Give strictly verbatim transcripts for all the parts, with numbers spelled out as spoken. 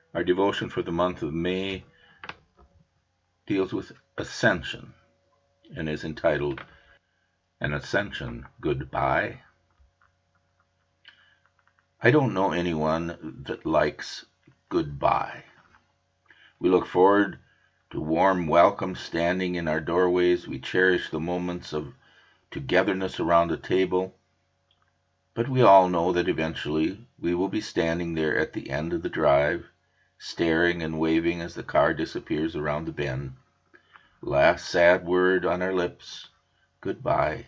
Our devotion for the month of May deals with Ascension and is entitled An Ascension Goodbye. I don't know anyone that likes goodbye. We look forward to warm welcome standing in our doorways. We cherish the moments of togetherness around the table. But we all know that eventually we will be standing there at the end of the drive, staring and waving as the car disappears around the bend. Last sad word on our lips, goodbye.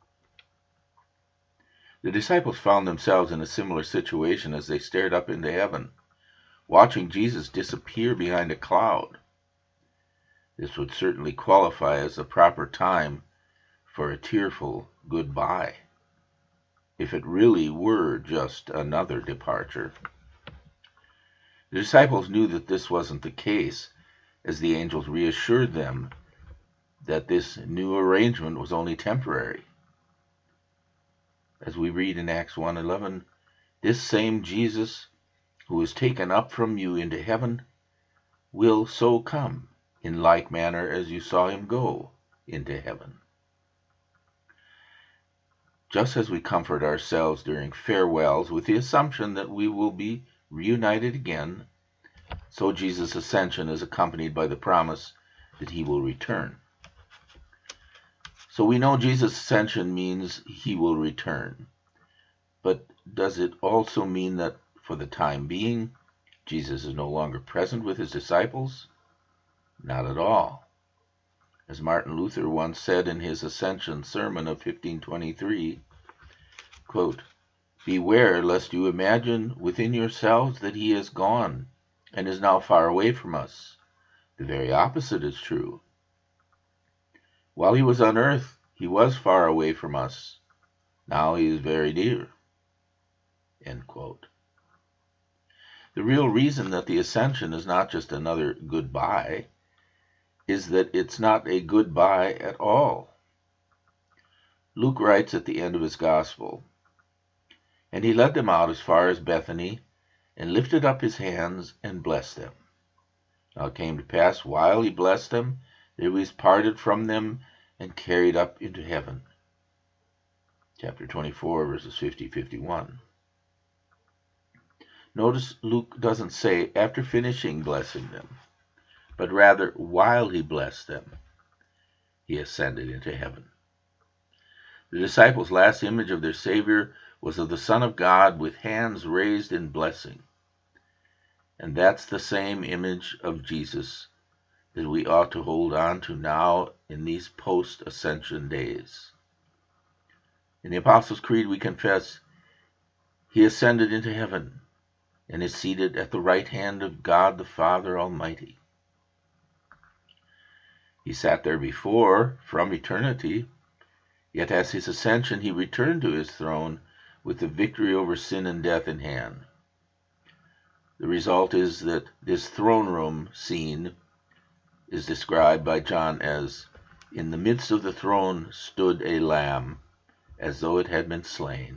The disciples found themselves in a similar situation as they stared up into heaven, watching Jesus disappear behind a cloud. This would certainly qualify as the proper time for a tearful goodbye, if it really were just another departure. The disciples knew that this wasn't the case, as the angels reassured them that this new arrangement was only temporary. As we read in Acts one eleven, this same Jesus who is taken up from you into heaven will so come in like manner as you saw him go into heaven. Just as we comfort ourselves during farewells with the assumption that we will be reunited again, so Jesus' ascension is accompanied by the promise that he will return. So we know Jesus' ascension means he will return. But does it also mean that for the time being, Jesus is no longer present with his disciples? Not at all. As Martin Luther once said in his Ascension sermon of fifteen twenty-three, quote, "Beware lest you imagine within yourselves that he is gone and is now far away from us. The very opposite is true. While he was on earth, he was far away from us. Now he is very near." End quote. The real reason that the ascension is not just another goodbye is that it's not a goodbye at all. Luke writes at the end of his gospel, "And he led them out as far as Bethany, and lifted up his hands and blessed them. Now it came to pass, while he blessed them, that he was parted from them and carried up into heaven." Chapter twenty-four, verses fifty to fifty-one. Notice Luke doesn't say after finishing blessing them, but rather while he blessed them, he ascended into heaven. The disciples' last image of their Savior was of the Son of God with hands raised in blessing. And that's the same image of Jesus that we ought to hold on to now in these post-ascension days. In the Apostles' Creed we confess, "He ascended into heaven and is seated at the right hand of God the Father Almighty." He sat there before, from eternity, yet as his ascension he returned to his throne with the victory over sin and death in hand. The result is that this throne room scene is described by John as, "In the midst of the throne stood a lamb, as though it had been slain."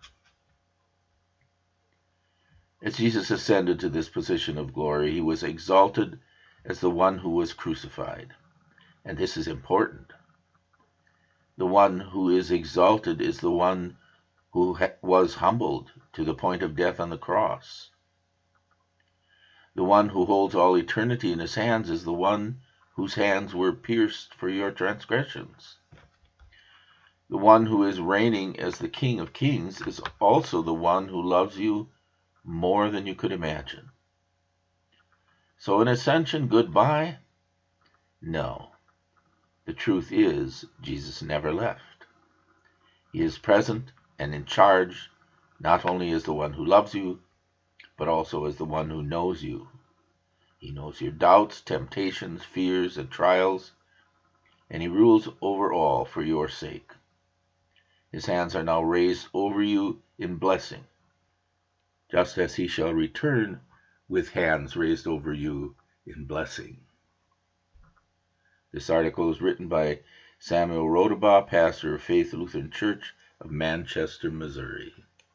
As Jesus ascended to this position of glory, he was exalted as the one who was crucified. And this is important. The one who is exalted is the one who ha- was humbled to the point of death on the cross. The one who holds all eternity in his hands is the one whose hands were pierced for your transgressions. The one who is reigning as the King of Kings is also the one who loves you more than you could imagine. So an ascension goodbye? No. The truth is, Jesus never left. He is present and in charge, not only as the one who loves you, but also as the one who knows you. He knows your doubts, temptations, fears, and trials, and he rules over all for your sake. His hands are now raised over you in blessing, just as he shall return with hands raised over you in blessing. This article is written by Samuel Rodabaugh, pastor of Faith Lutheran Church of Manchester, Missouri.